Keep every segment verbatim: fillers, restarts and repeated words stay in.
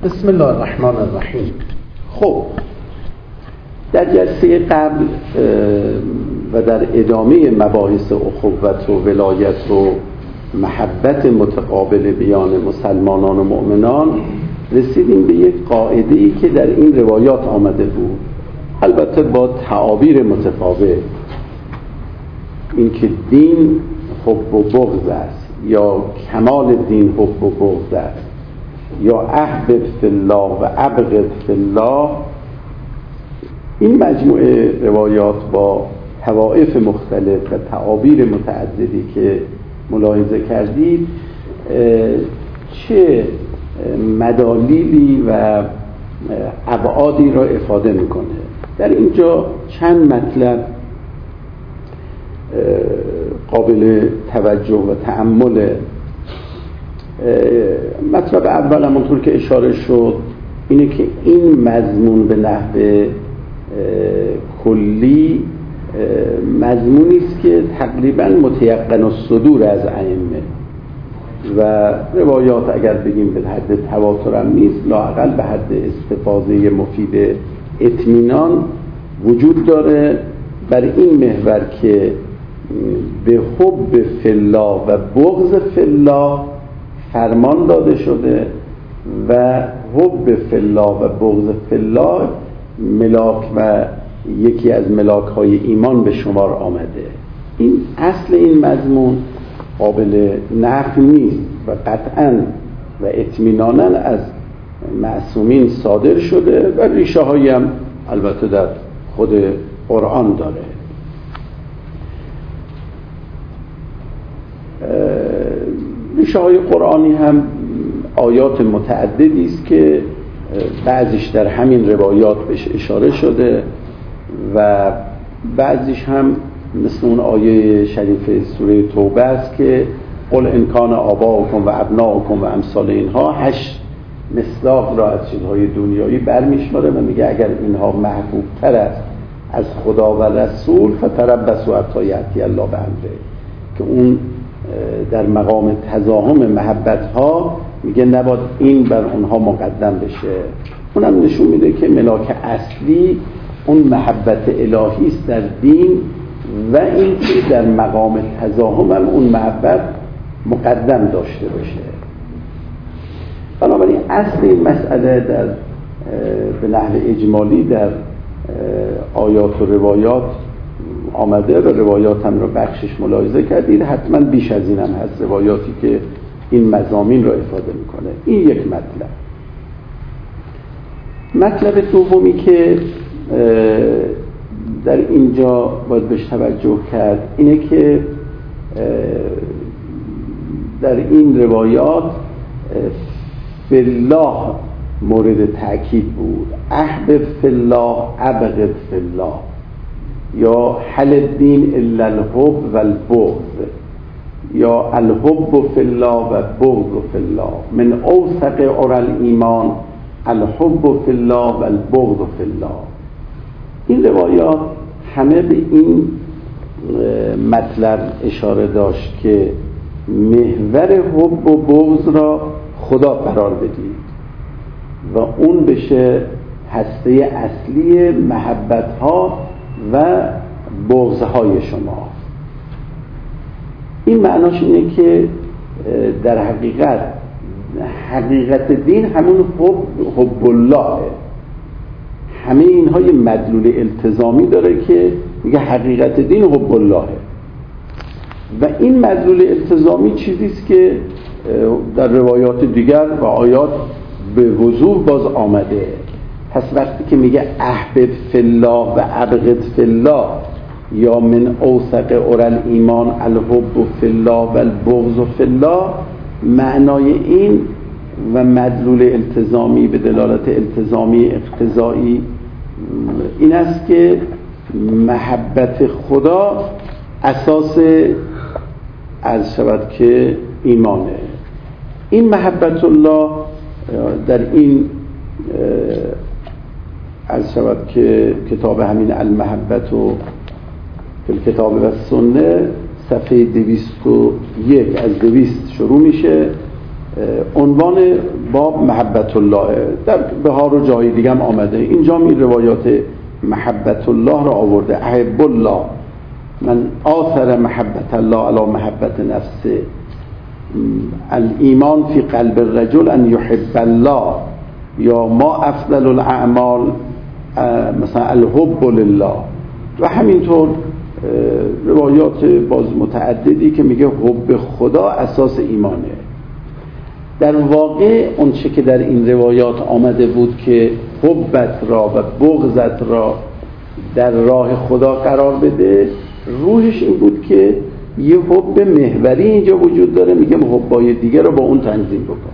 بسم الله الرحمن الرحیم. خب در جلسه قبل و در ادامه مباحث اخوت و ولایت و محبت متقابل بیان مسلمانان و مؤمنان رسیدیم به یک قاعده‌ای که در این روایات آمده بود، البته با تعابیر متفاوت. اینکه دین حب و بغض است، یا کمال دین حب و بغض است، یا احبب فی الله و ابغض فی الله. این مجموعه روایات با طوائف مختلف و تعابیر متعددی که ملاحظه کردید چه مدالیلی و ابعادی را افاده میکنه. در اینجا چند مطلب قابل توجه و تأمل. مطلب اول همونطور که اشاره شد اینه که این مضمون به نحو کلی مضمونی است که تقریبا متیقن الصدور از ائمه و روایات اگر بگیم به حد تواتر هم نیست، لااقل به حد استفاضه مفید اطمینان وجود داره بر این محور که به حب فی الله و بغض فی الله فرمان داده شده و حب فی الله و بغض فی الله ملاک و یکی از ملاک های ایمان به شمار آمده. این اصل این مضمون قابل نفی نیست و قطعاً و اطمیناناً از معصومین صادر شده و ریشه هایی هم البته در خود قرآن داره. ریشه های قرآنی هم آیات متعددی است که بعضیش در همین روایات بهش اشاره شده و بعضیش هم مثل اون آیه شریف سوره توبه است که قل ان کان آباؤکم و ابناؤکم و امثال اینها، هشت مصداق را از چیزهای دنیایی برمیشماره و میگه اگر اینها محبوب تر است از خدا و رسول فتربصوا حتی یأتی الله بامره، که اون در مقام تزاحم محبت ها میگه نباید این بر اونها مقدم بشه. اونم نشون میده که ملاک اصلی اون محبت الهی است در دین و این که در مقام تزاحم هم اون محبت مقدم داشته باشه. بنابراین اصل این مسئله در به نحو اجمالی در آیات و روایات آمده و روایات هم رو بخشش ملاحظه کردید. حتما بیش از این هم هست روایاتی که این مضامین رو افاده میکنه. این یک مطلب. مطلب دومی که در اینجا باید بهش توجه کرد اینه که در این روایات فی الله مورد تأکید بود. احبب فی الله ابغض فی الله، یا حل الدین الا الحب و البغض، یا الحب فی الله و بغض فی الله. من اوثق عری الایمان الحب فی الله و البغض فی الله. این روایات همه به این مطلب اشاره داشت که محور حب و بغض را خدا قرار بدید و اون بشه هسته اصلی محبت ها و بغض های شما. این معناش اینه که در حقیقت حقیقت دین همون حب, حب الله، همه اینها یه مدلول التزامی داره که میگه حقیقت دین حب الله و این مدلول التزامی چیزیست که در روایات دیگر و آیات به وضوح باز آمده. پس وقتی که میگه احبب فی الله و ابغض فی الله، یا من اوثق عری الایمان الحب فی الله و البغض فی الله، معنای این و مدلول التزامی به دلالت التزامی اقتضایی این است که محبت خدا اساس از شود که ایمانه. این محبت الله در این از شود که کتاب همین المحبت و فی کتاب و سنه صفحه دویست و یک از دویست شروع میشه عنوان باب محبت الله، در بهار و جای دیگه هم آمده، اینجا این روایات محبت الله را آورده. احب الله، من آثر محبت الله علی محبت نفسه، الایمان فی قلب الرجل ان یحب الله، یا ما افضل الاعمال مثلا الحب لله، و همینطور روایات باز متعددی که میگه حب خدا اساس ایمانه. در واقع اون چه که در این روایات آمده بود که حبت را و بغضت را در راه خدا قرار بده، روحش این بود که یه حب محوری اینجا وجود داره، میگه حبای دیگه رو با اون تنظیم بکن.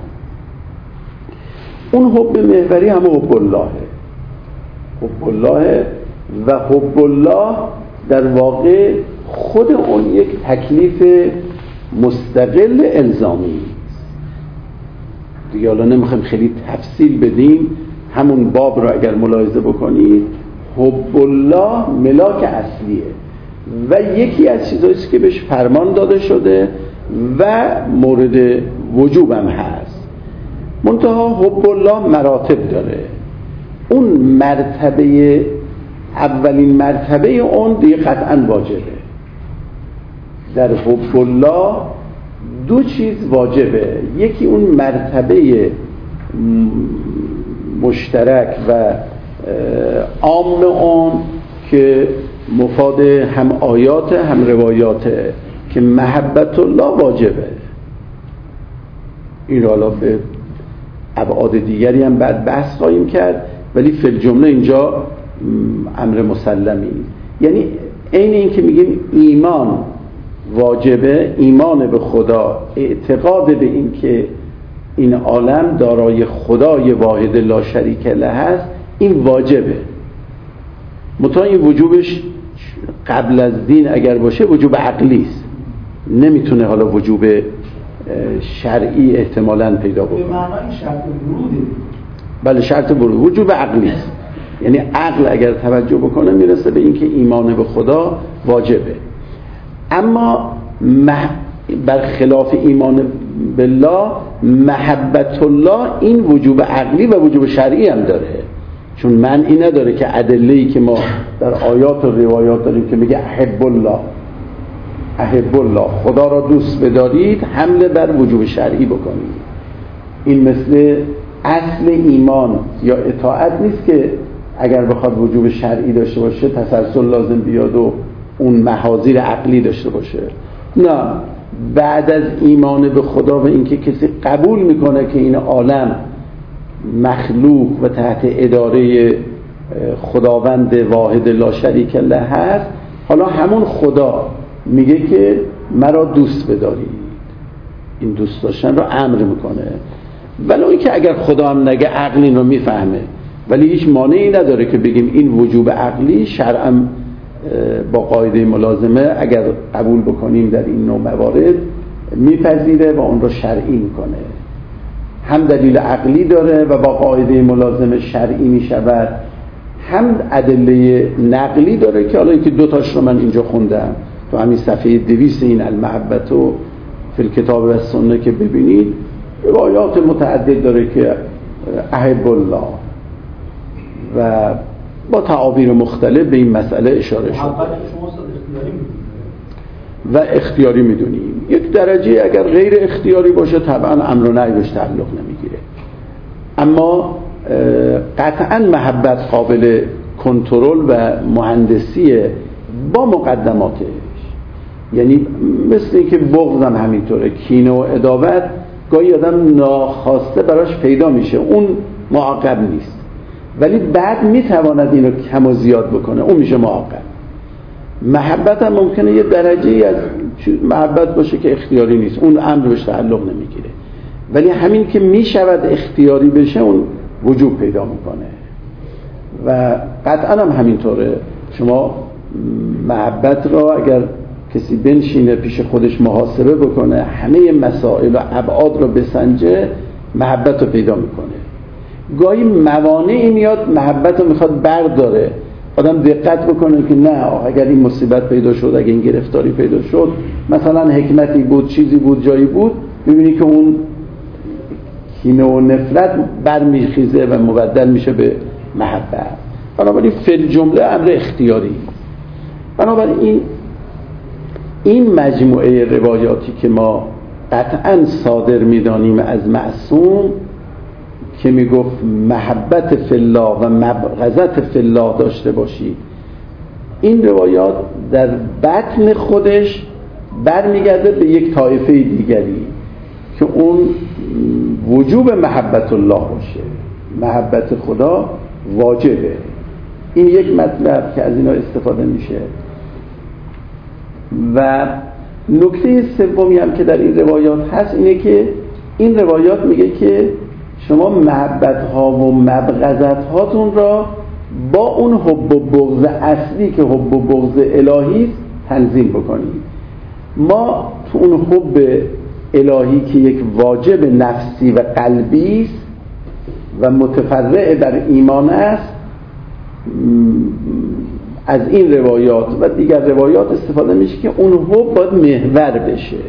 اون حب محوری هم حب الله، حب الله و حب الله در واقع خود اون یک تکلیف مستقل الزامی دیگه. حالا نمیخوایم خیلی تفصیل بدیم، همون باب رو اگر ملاحظه بکنید حب الله ملاک اصلیه و یکی از چیزایی که بهش فرمان داده شده و مورد وجوب هم هست. منتها حب الله مراتب داره. اون مرتبه، اولین مرتبه اون دیگه قطعا واجبه. در حب الله دو چیز واجبه، یکی اون مرتبه مشترک و عام اون که مفاد هم آیات هم روایاته که محبت الله واجبه. این را حالا به ابعاد دیگری هم بعد بحث خواهیم کرد، ولی فی الجمله اینجا امر مسلمی، یعنی عین این که میگیم ایمان واجبه، ایمان به خدا، اعتقاد به این که این عالم دارای خدای واحد لا شریک له هست، این واجبه. مطمئن این وجوبش قبل از دین اگر باشه وجوب عقلی است، نمیتونه حالا وجوب شرعی احتمالاً پیدا بکنه. به معنای شرط وروده. بله شرط ورود، وجوب عقلی است، یعنی عقل اگر توجه بکنه میرسه به اینکه ایمان به خدا واجبه. اما مح... برخلاف ایمان بالله، محبت الله این وجوب عقلی و وجوب شرعی هم داره، چون معنی نداره که ادله‌ای که ما در آیات و روایات داریم که میگه احب الله، احب الله، خدا را دوست بدارید، حمله بر وجوب شرعی بکنید. این مثل اصل ایمان یا اطاعت نیست که اگر بخواد وجوب شرعی داشته باشه تسلسل لازم بیاد و اون محاذیر عقلی داشته باشه. نه، بعد از ایمان به خدا و اینکه کسی قبول میکنه که این عالم مخلوق و تحت اداره خداوند واحد لا شریک له هست، حالا همون خدا میگه که مرا دوست بدارید، این دوست داشتن رو امر میکنه. ولی اون که اگر خدا هم نگه عقل این رو میفهمه، ولی هیچ مانعی نداره که بگیم این وجوب عقلی شرعاً با قاعده ملازمه اگر قبول بکنیم در این نوع موارد میپذیره و اون رو شرعی میکنه. هم دلیل عقلی داره و با قاعده ملازمه شرعی میشود، هم ادله نقلی داره که حالا اینکه دو تاش رو من اینجا خوندم تو همین صفحه دویست این المحبت و فی الکتاب و سنت که ببینید روایات متعدد داره که احب الله و با تعابیر مختلف به این مسئله اشاره شده و اختیاری میدونیم. یک درجه اگر غیر اختیاری باشه طبعا امر و نهی بهش تعلق نمیگیره، اما قطعا محبت قابل کنترل و مهندسیه با مقدماتش. یعنی مثل اینکه بغض هم همینطوره، کینه و عداوت گاهی آدم ناخواسته براش پیدا میشه، اون معاقب نیست، ولی بعد میتواند اینو کم و زیاد بکنه، اون میشه معاقب. محبت هم ممکنه یه درجه از محبت باشه که اختیاری نیست، اون امر بهش تعلق نمیگیره، ولی همین که میشود اختیاری بشه اون وجوب پیدا میکنه. و قطعا هم همینطوره، شما محبت را اگر کسی بنشینه پیش خودش محاسبه بکنه، همه مسائل و ابعاد رو بسنجه، محبت رو پیدا میکنه. گاهی موانعی میاد محبت رو میخواد برداره، آدم دقت بکنه که نه اگر این مصیبت پیدا شد، اگر این گرفتاری پیدا شد، مثلا حکمتی بود، چیزی بود، جایی بود، ببینی که اون کینه و نفرت برمیخیزه و مبدل میشه به محبت. بنابراین فی جمله امر اختیاری. بنابراین این مجموعه روایاتی که ما قطعا صادر میدانیم از معصوم که میگفت محبت فی الله و مبغضت فی الله داشته باشید، این روایات در بطن خودش برمیگرده به یک طایفه دیگری که اون وجوب محبت الله باشه، محبت خدا واجبه. این یک مطلب که از اینا استفاده میشه. و نکته سومی هم که در این روایات هست اینه که این روایات میگه که شما محبت ها و مبغضت هاتون را با اون حب و بغض اصلی که حب و بغض الهی است تنظیم بکنید. ما تو اون حب الهی که یک واجب نفسی و قلبی است و متفرع بر ایمان است، از این روایات و دیگر روایات استفاده میشه که اون حب باید محور بشه.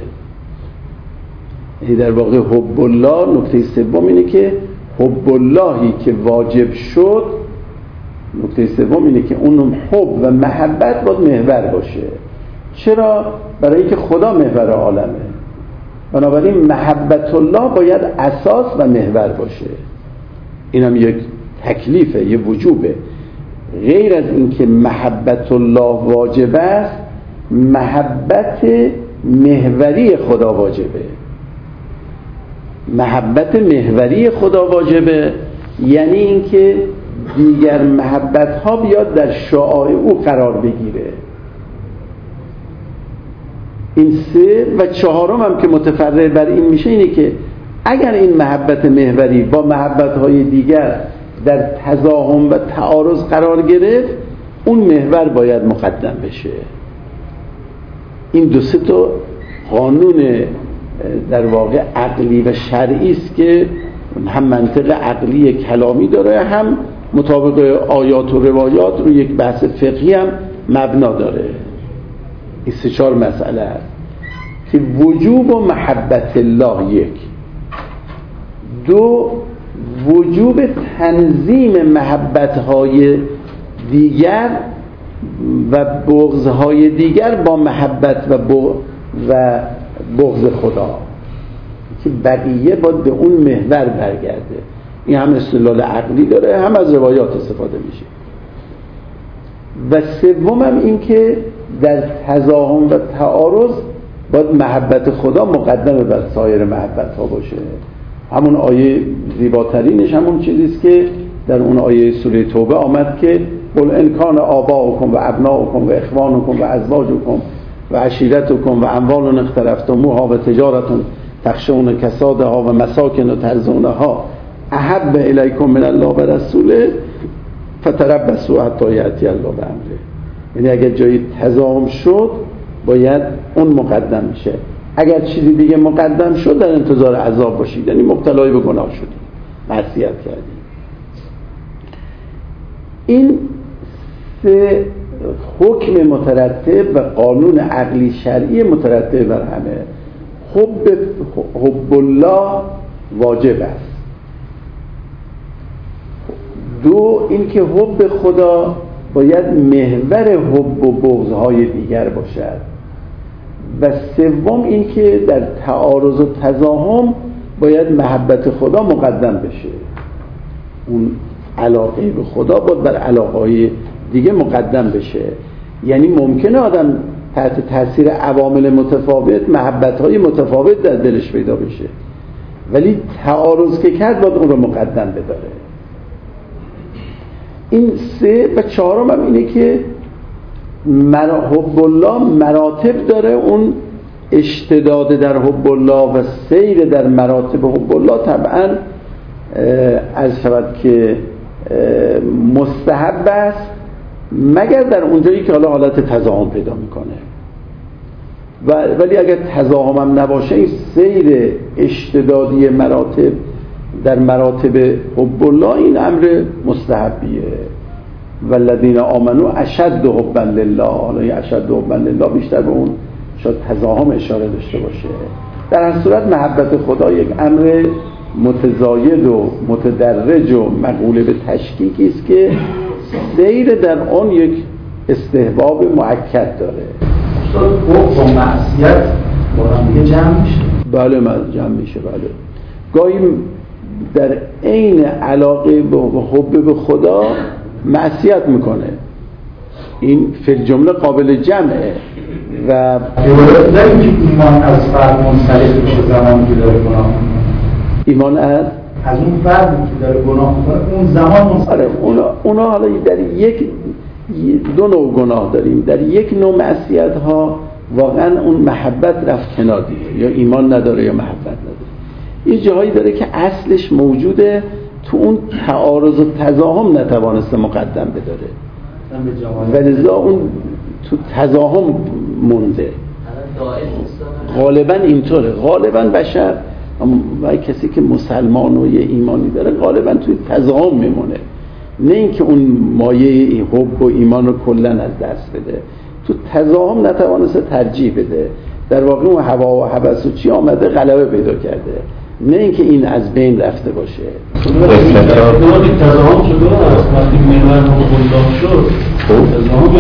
در واقع حب الله، نکته سوم اینه که حب اللهی که واجب شد، نکته سوم اینه که اون حب و محبت باید محور باشه. چرا؟ برای اینکه خدا محور عالمه. بنابراین محبت الله باید اساس و محور باشه. این هم یک تکلیفه، یک وجوبه. غیر از اینکه محبت الله واجب است، محبت محوری خدا واجبه. محبت محوری خدا واجبه یعنی اینکه دیگر محبت ها بیاد در شعاع او قرار بگیره. این سه و چهارم هم که متفرع بر این میشه اینه که اگر این محبت محوری با محبت های دیگر در تزاحم و تعارض قرار گرفت، اون محور باید مقدم بشه. این دو سه تا قانون در واقع عقلی و شرعی است که هم منطق عقلی کلامی داره، هم مطابق آیات و روایات رو یک بحث فقهی هم مبنا داره. این سه چهار مسئله است که وجوب و محبت الله یک، دو وجوب تنظیم محبت‌های دیگر و بغض‌های دیگر با محبت و و بغض خدا که بقیه باید به اون محور برگرده. این هم استدلال عقلی داره، هم از روایات استفاده میشه. و سوم هم این که در تزاحم و تعارض باید محبت خدا مقدمه بر سایر محبت ها باشه. همون آیه زیباترینش همون چیزیست که در اون آیه سوره توبه آمد که قل ان کان آباؤکم و ابناؤکم و اخوانکم و ازواجکم و عشیرتکم و اموال اقترفتموها و تجارت تخشون کسادها و مساکن ترضونها احب الیکم من الله و رسوله فتربصوا حتی یأتی الله بامره. یعنی اگر جایی تزاحم شد باید اون مقدم میشه. اگر چیزی دیگه مقدم شد در انتظار عذاب باشید، یعنی مبتلای به گناه شدید، معصیت کردید. این سه حکم مترتب و قانون عقلی شرعی مترتب بر همه. حب حب الله واجب است. دو اینکه حب خدا باید محور حب و بغض‌های دیگر باشد. و سوم اینکه در تعارض و تزاحم باید محبت خدا مقدم بشه. اون علاقه به خدا باید بر علاقه‌های دیگه مقدم بشه. یعنی ممکنه آدم تحت تاثیر عوامل متفاوت محبت‌های متفاوت در دلش پیدا بشه، ولی تعارض که کرد باید اون رو مقدم بداره. این سه و چهارم هم اینه که حب الله مراتب داره. اون اشتداد در حب الله و سیر در مراتب حب الله طبعا از شود که مستحب است، مگر در اونجایی که حالا حالت تزاحم پیدا میکنه. و ولی اگر تزاحم هم نباشه، این سیر اشتدادی مراتب در مراتب حب الله این امر مستحبیه. والذین آمنوا اشد حبا لله. حالا این اشد حبا لله بیشتر به اون شاید تزاحم اشاره داشته باشه. در هر صورت محبت خدا یک امر متزاید و متدرج و مقوله به تشکیکی است که سیر در آن یک استحباب مؤکد داره. استاد با معصیت با هم دیگه جمع میشه؟ بله جمع میشه. بله گاهی در عین علاقه به حب به خدا معصیت میکنه، این فی الجمله قابل جمعه. و داریم که ایمان از فرد منصرف میشه زمانی که داره گناه میکنه. ایمان از از اون فردی که داره گناه میکنه اون زمان منصرف. آره اونا, اونا حالا در یک دو نوع گناه داریم. در یک نوع معصیت ها واقعا اون محبت رفت کنار دیگه، یا ایمان نداره یا محبت نداره. یه جاهایی داره که اصلش موجوده، تو اون تعارض و تضاهم نتوانسته مقدم بداره و لذا اون تو تضاهم مونده. غالبا اینطوره، غالبا بشر و کسی که مسلمان و یه ایمانی داره غالبا توی تضاهم میمونه، نه اینکه اون مایه حب و ایمان رو کلا از دست بده. تو تضاهم نتوانسته ترجیح بده، در واقع اون هوا و هوس و چی آمده غلبه پیدا کرده، نه اینکه این از بین رفته باشه. دورانی تضاهم شده وقتی محور هم خلدام شد تضاهم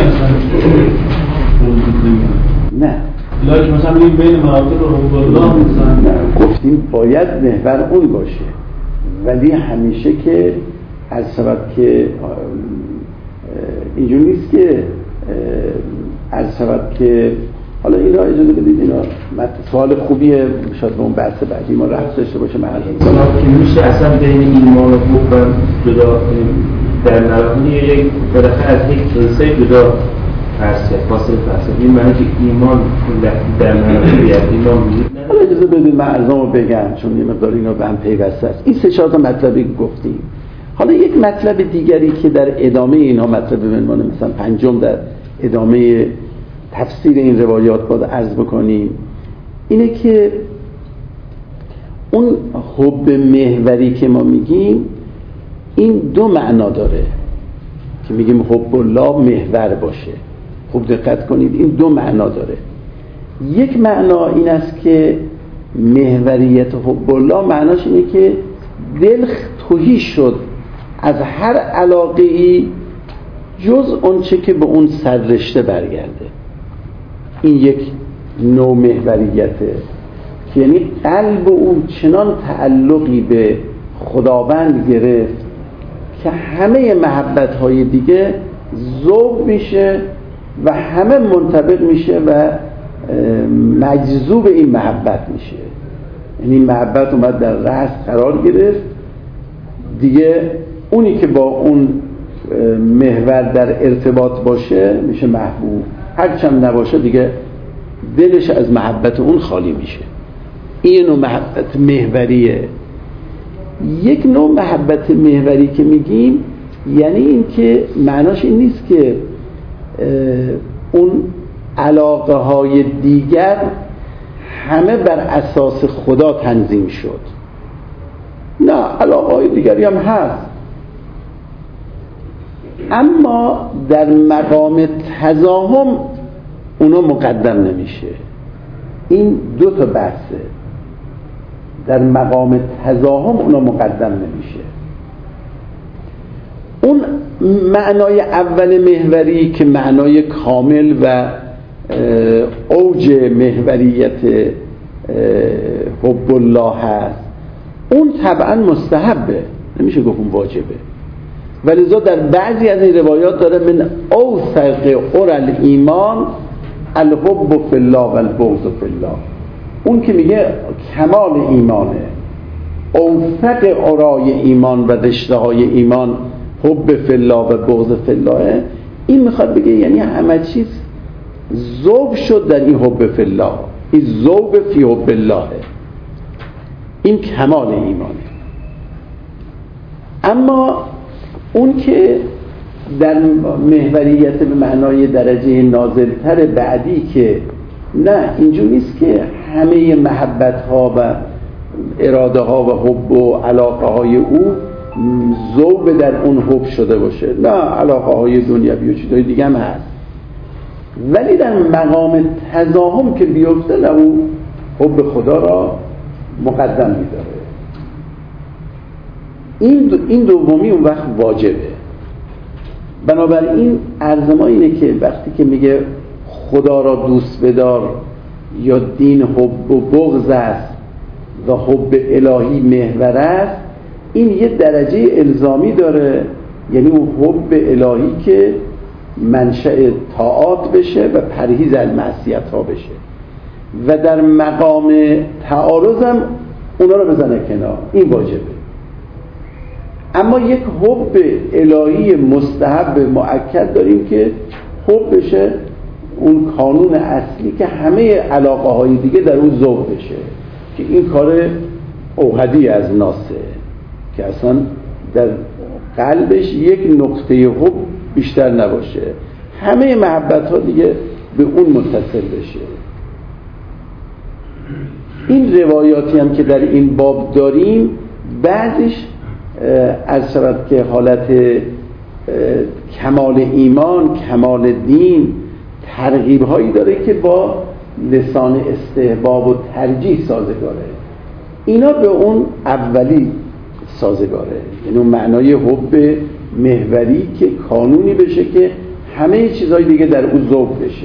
نه لاک مثلا این بین مراتب رو خلدام نه گفتیم باید محور اون باشه، ولی همیشه که از سبب که اینجور نیست که از سبب که حالا اینا اجازه بدید، اینا سوال خوبیه، شاید به اون بحث بعدی ما رفت داشته باشه. من که میشه اصلا بین ایمان و حب جدا در نرامی یک بالاخره از یک کیسه جدا فرض کرد، فاصله فرض کرد. این معنی که ایمان در نرامی از ایمان میگید. حالا اجازه بدید من ارزامو بگم چون یه مقدار اینا به هم پیوسته است. این سه چهار تا مطلبی که گفتیم، حالا یک مطلب دیگری که در ادامه اینها مطلب بمونه، مثلا پنجم در ادامه تفسیر این روایات باید عرض بکنیم، اینه که اون حب محوری که ما میگیم این دو معنا داره که میگیم حب الله محور باشه. خوب دقت کنید، این دو معنا داره. یک معنا این است که محوریت حب الله معناش اینه که دل تهی شد از هر علاقه ای جز اون چه که به اون سررشته برگرده. این یک نوع محوریته که یعنی قلب او چنان تعلقی به خداوند گرفت که همه محبت‌های دیگه ذوب میشه و همه منطبق میشه و مجذوب این محبت میشه. یعنی این محبت اومد در رأس قرار گرفت دیگه، اونی که با اون محور در ارتباط باشه میشه محبوب، هرچند نباشه دیگه دلش از محبت اون خالی میشه. این نوع محبت محوریه. یک نوع محبت محوری که میگیم یعنی این که معناش این نیست که اون علاقه های دیگر همه بر اساس خدا تنظیم شد، نه، علاقه های دیگری هم هست، اما در مقام تضاهم اونا مقدم نمیشه. این دو تا بحثه. در مقام تضاهم اونا مقدم نمیشه. اون معنای اول محوری که معنای کامل و اوج محوریت حب الله هست، اون طبعا مستحبه، نمیشه گفت اون واجبه، ولذا در بعضی از این روایات داره من اوثق اور الایمان الحب فی الله و البغض فی الله. اون که میگه کمال ایمانه، اوثق اورای ایمان و رشته های ایمان حب فی الله و بغض فی الله، این میخواد بگه یعنی همه چیز ذوب شد در این حب فی الله، این ذوب فی حب الله، این کمال ایمانه. اما اون که در محوریت به معنای درجه نازلتر بعدی که نه، اینجور نیست که همه محبت ها و اراده ها و حب و علاقه های او ذوب در اون حب شده باشه، نه، علاقه های دنیوی و چیزهای دیگه هم هست، ولی در مقام تضاهم که بیفته نه، او حب خدا را مقدم می‌داره. این دو این دومی اون وقت واجبه. بنابراین عرض ما اینه که وقتی که میگه خدا را دوست بدار یا دین حب و بغض است و حب الهی محور است، این یه درجه الزامی داره، یعنی اون حب الهی که منشأ طاعات بشه و پرهیز از معصیت ها بشه و در مقام تعارض هم اونا رو بزنه کنار، این واجبه. اما یک حب الهی مستحب مؤکد داریم که حب بشه اون قانون اصلی که همه علاقه های دیگه در اون ذوق بشه، که این کار اوحدی از ناسه که اصلا در قلبش یک نقطه حب بیشتر نباشه، همه محبت ها دیگه به اون متصل بشه. این روایاتی هم که در این باب داریم بعضیش از شود که حالت کمال ایمان، کمال دین، ترغیب هایی داره که با لسان استحباب و ترجیح سازگاره، اینا به اون اولی سازگاره، یعنی اون معنای حب محوری که قانونی بشه که همه چیزهای دیگه در اون ذوق بشه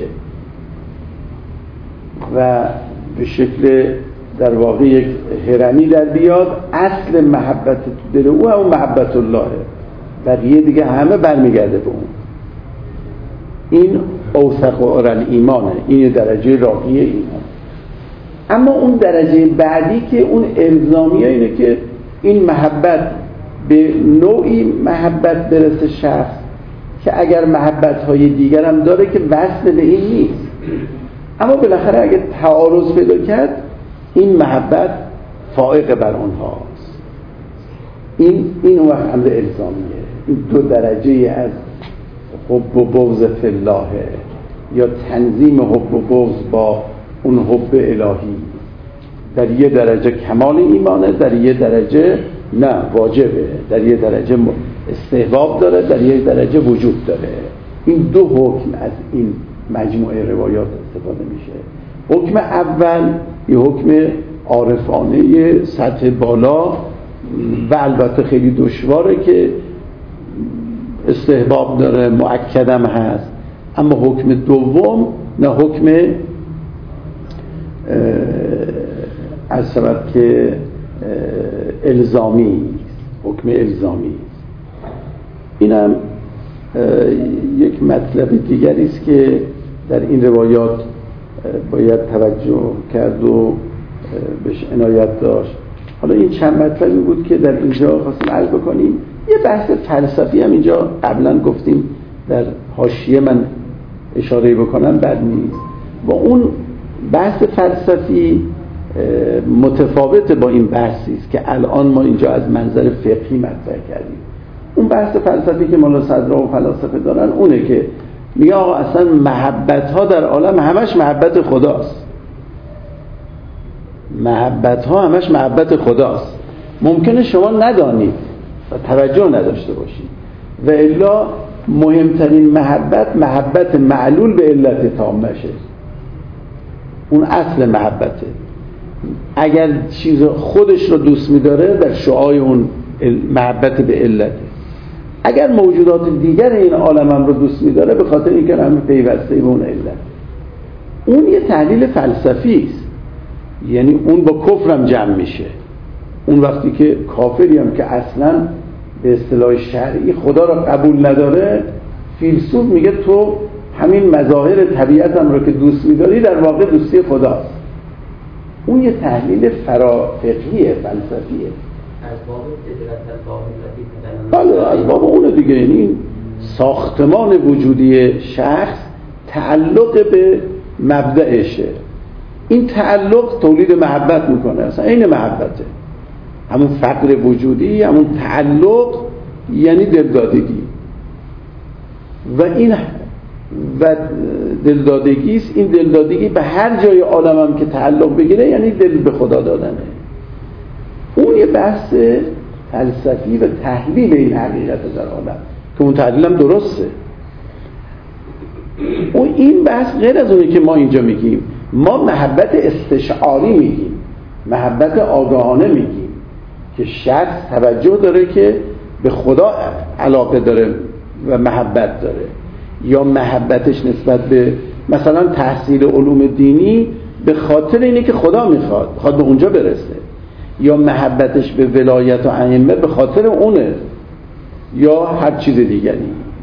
و به شکل در واقع یک هرمی در بیاد. اصل محبت تو دل او همون محبت اللهه، بقیه دیگه همه برمیگرده به اون. این اوثق و ارل ایمانه، این درجه راقی ایمان. اما اون درجه بعدی که اون الزامیه اینه که این محبت به نوعی محبت برسه شخص که اگر محبت‌های دیگر هم داره که وصل به این نیست، اما بالاخره اگر تعارض پیدا کرد این محبت فائق بر اونهاست. این این وقت امر الزامیه. این دو درجه از حب و بغض فی الله یا تنظیم حب و بغض با اون حب الهی در یه درجه کمال ایمانه، در یه درجه نه واجبه، در یه درجه استحباب داره، در یه درجه وجوب داره. این دو حکم از این مجموعه روایات استفاده میشه. حکم اول یه حکم عارفانه سطح بالا و البته خیلی دشواره که استحباب داره، مؤکدم هست. اما حکم دوم نه، حکم از سبب که الزامی، حکم الزامی. اینم یک مطلب دیگری است که در این روایات باید توجه کرد و بهش عنایت داشت. حالا این چند مطلبی بود که در اینجا خواستیم عرض بکنیم. یه بحث فلسفی هم اینجا قبلا گفتیم در حاشیه من اشاره بکنم بد نیست. با اون بحث فلسفی متفاوت با این بحثی است که الان ما اینجا از منظر فقهی مطرح کردیم. اون بحث فلسفی که مولا صدرا و فلاسفه دارن اونه که میگه آقا اصلا محبت ها در عالم همش محبت خداست، محبت ها همش محبت خداست. ممکنه شما ندانید و توجه نداشته باشید و الا مهمترین محبت محبت معلول به علت تامه شه، اون اصل محبته. اگر چیز خودش رو دوست می‌داره در شعاع اون محبت به علته. اگر موجودات دیگر این عالم هم رو دوست می‌داره به خاطر اینکه همه پیوسته به اون علت. اون یه تحلیل فلسفی است، یعنی اون با کفرم جمع میشه. اون وقتی که کافری هم که اصلاً به اصطلاح شرعی خدا را قبول نداره، فیلسوف میگه تو همین مظاهر طبیعت هم رو که دوست می‌داری در واقع دوستی خداست. اون یه تحلیل فرافقهیه، فلسفیه. از باب فطرت الباقی بله از باب اونه دیگه. یعنی ساختمان وجودی شخص تعلق به مبدأشه. این تعلق تولید محبت میکنه، اصلا این محبته، همون فقر وجودی، همون تعلق یعنی دلدادگی و این و دلدادگی است. این دلدادگی به هر جای عالم هم که تعلق بگیره یعنی دل به خدا دادنه. اون یه بحث فلسفی و تحلیل این حقیقت در عالم که اون تحلیل هم درسته. و این بحث غیر از اونه که ما اینجا میگیم. ما محبت استشعاری میگیم، محبت آگاهانه میگیم. که شخص توجه داره که به خدا علاقه داره و محبت داره، یا محبتش نسبت به مثلا تحصیل علوم دینی به خاطر اینه که خدا میخواد خواهد به اونجا برسه، یا محبتش به ولایت و ائمه به خاطر اونه، یا هر چیز دیگری.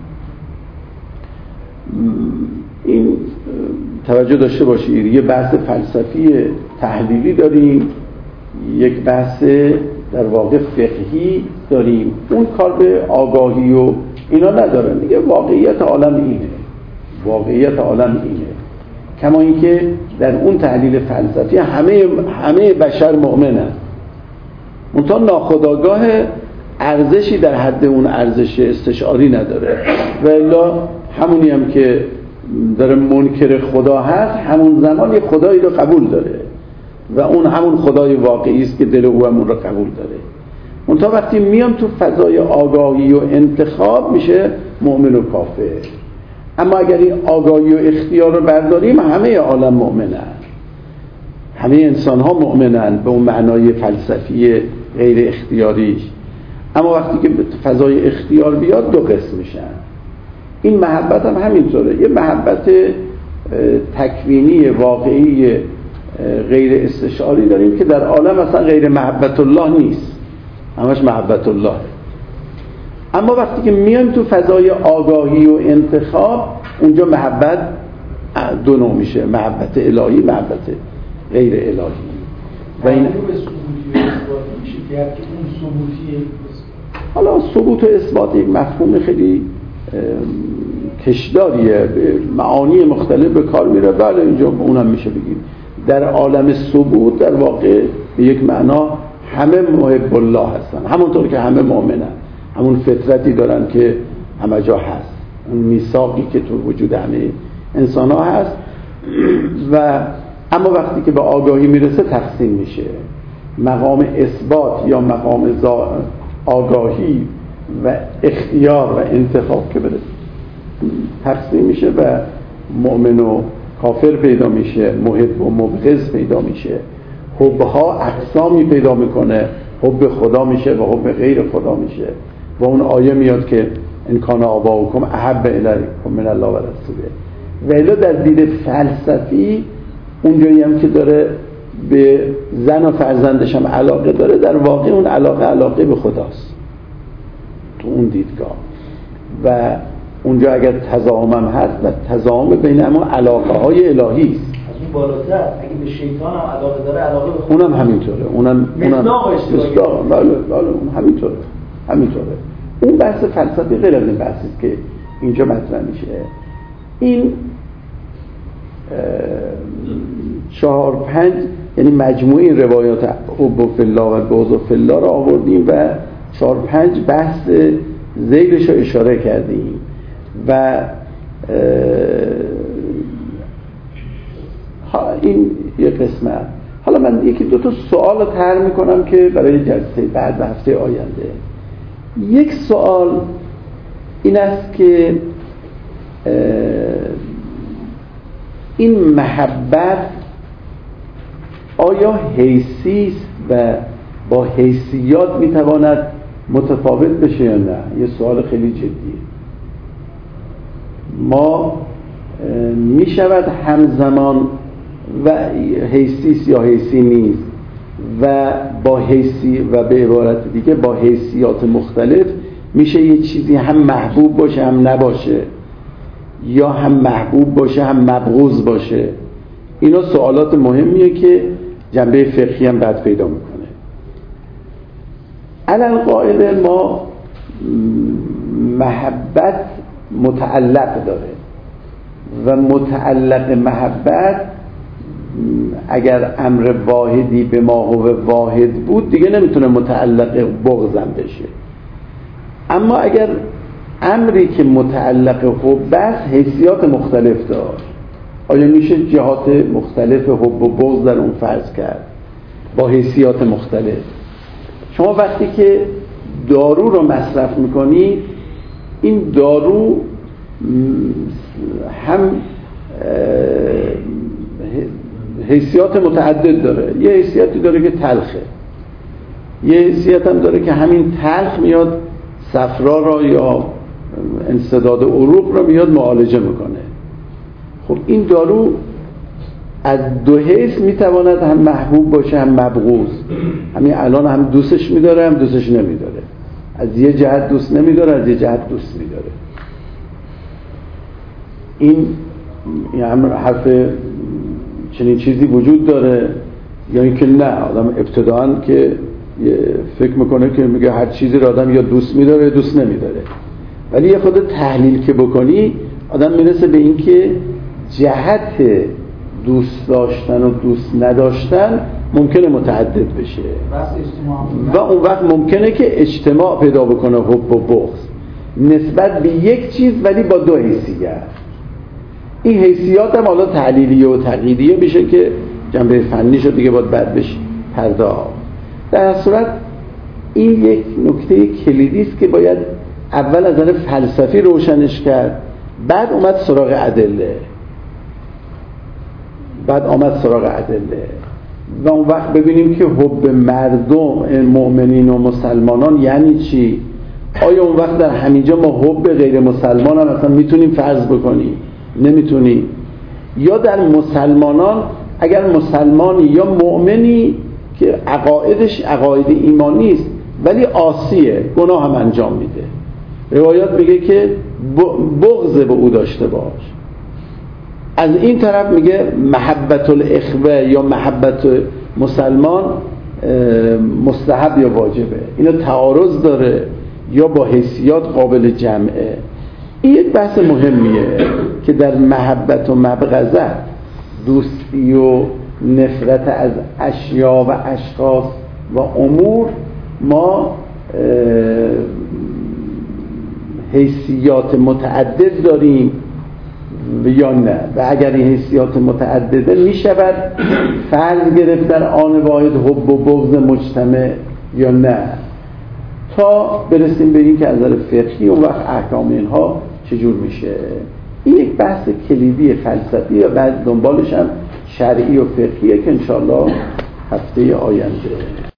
این توجه داشته باشید، یه بحث فلسفی تحلیلی داریم، یک بحث در واقع فقهی داریم. اون کار به آگاهی و اینا نداره، میگه واقعیت عالم اینه، واقعیت عالم اینه. کما اینکه در اون تحلیل فلسفی همه همه بشر مؤمنن، منتها ناخودآگاه ارزشی در حد اون ارزش استشعاری نداره، و الا همونی هم که داره منکر خدا هست همون زمان یه خدایی رو قبول داره و اون همون خدای واقعی است که دل او همون رو قبول داره. منتها وقتی میام تو فضای آگاهی و انتخاب میشه مؤمن و کافر. اما اگر این آگاهی و اختیار رو برداریم همه عالم مؤمنن، همه انسان ها مؤمنن به اون معنای فلسفی غیر اختیاریش. اما وقتی که به فضای اختیار بیاد دو قسم میشن. این محبت هم همینطوره، یه محبت تکوینی واقعی غیر استشعاری داریم که در عالم اصلا غیر محبت الله نیست، همش محبت الله. اما وقتی که میایم تو فضای آگاهی و انتخاب، اونجا محبت دو نوع میشه، محبت الهی، محبت غیر الهی. و این حالا ثبوت و اثبات یک مفهوم خیلی کشداریه، معانی مختلف به کار میره. بله اینجا اونم میشه بگیم در عالم ثبوت در واقع به یک معنا همه محب الله هستن، همونطور که همه مؤمنن، همون فطرتی دارن که همه جا هست، اون میثاقی که تو وجود همه انسان ها هست. و اما وقتی که به آگاهی میرسه تقسیم میشه، مقام اثبات یا مقام آگاهی و اختیار و انتخاب که برسه تقسیم میشه و مؤمن و کافر پیدا میشه، محب و مبغض پیدا میشه، حبها اقسامی پیدا میکنه، حب خدا میشه و حب غیر خدا میشه. و اون آیه میاد که ان کان آباؤکم احب الیکم من الله و رسوله. و الا در دید فلسفی اونجایی هم که داره به زن و فرزندش هم علاقه داره، در واقع اون علاقه علاقه به خداست تو اون دیدگاه. و اونجا اگر تضامن هم هست و تضامن بین اما علاقه های الهی است. از اون بالاتر اگه به شیطان هم علاقه داره علاقه به خدا اونم همینطوره، اونم مصداق مصداق بله بله اون همینطوره همینطوره. اون بحث فلسفی غیر از این بحثی است که اینجا مطرح میشه. این چهار پنج یعنی مجموعه روایات حب فی الله و بغض فی الله را آوردیم و چهار پنج بحث ذیلش رو اشاره کردیم. و این یه قسمت. حالا من یکی دو تا سوال رو طرح میکنم که برای جلسه بعد و هفته آینده. یک سوال این است که این محبت آیا حیثی است و با حیثیات میتواند متفاوت بشه یا نه؟ یه سوال خیلی جدیه. ما میشود همزمان و حیثی است یا حیثی نیست و با حیثی و به عبارت دیگه با حیثیات مختلف میشه یه چیزی هم محبوب باشه هم نباشه، یا هم محبوب باشه هم مبغوض باشه. اینا سوالات مهمیه که جنبه فقهی هم بعد پیدا میکنه. علل قاعده ما محبت متعلق داره و متعلق محبت اگر امر واحدی به ما هو واحد بود دیگه نمیتونه متعلق بغضم بشه. اما اگر امری که متعلق حب است حیثیات مختلف داشت، آیا میشه جهات مختلف حب و بغض در اون فرض کرد با حیثیات مختلف؟ شما وقتی که دارو رو مصرف میکنی، این دارو هم حیثیات متعدد داره. یه حیثیتی داره که تلخه، یه حیثیت هم داره که همین تلخ میاد صفرا را یا انسداد عروق را میاد معالجه میکنه. خب این دارو از دو حیث میتواند هم محبوب باشه هم مبغوض. همین الان هم دوستش میداره هم دوستش نمیداره، از یه جهت دوست نمیداره از یه جهت دوست میداره. این یعنی حرف چنین چیزی وجود داره یا اینکه نه آدم ابتداعاً که فکر میکنه که میگه هر چیزی رو آدم یا دوست میداره یا دوست نمیداره، ولی یه خود تحلیل که بکنی آدم میرسه به این که جهت دوست داشتن و دوست نداشتن ممکنه متعدد بشه و اون وقت ممکنه که اجتماع پیدا بکنه حب و بغض نسبت به یک چیز ولی با دو حیثیت. این حیثیات هم حالا تعلیلیه و تقییدیه بشه که جنبه فنی شد دیگه باید بعد بشه پرداخت. در صورت این یک نکته کلیدی است که باید اول از نظر فلسفی روشنش کرد، بعد اومد سراغ ادله بعد آمد سراغ ادله و اون وقت ببینیم که حب مردم مؤمنین و مسلمانان یعنی چی. آیا اون وقت در همینجا ما حب غیر مسلمان هم مثلا میتونیم فرض بکنیم؟ نمیتونیم. یا در مسلمانان اگر مسلمانی یا مؤمنی که عقایدش عقاید ایمانی است ولی عاصیه، گناه هم انجام میده، روایات میگه که بغض به او داشته باش. از این طرف میگه محبت الاخوه یا محبت مسلمان مستحب یا واجبه. اینا تعارض داره یا با حیثیات قابل جمعه. این یک بحث مهمیه که در محبت و مبغضه، دوستی و نفرت از اشیا و اشخاص و امور ما حیثیات متعدد داریم یا نه، و اگر این حیثیات متعدده می شود فرض گرفت در آن واحد حب و بغض مجتمع یا نه، تا برسیم به این که از نظر فقهی اون وقت احکام اینها چجور میشه. این یک بحث کلیدی فلسفی و بعد دنبالش هم شرعی و فقهیه که انشاءالله هفته آینده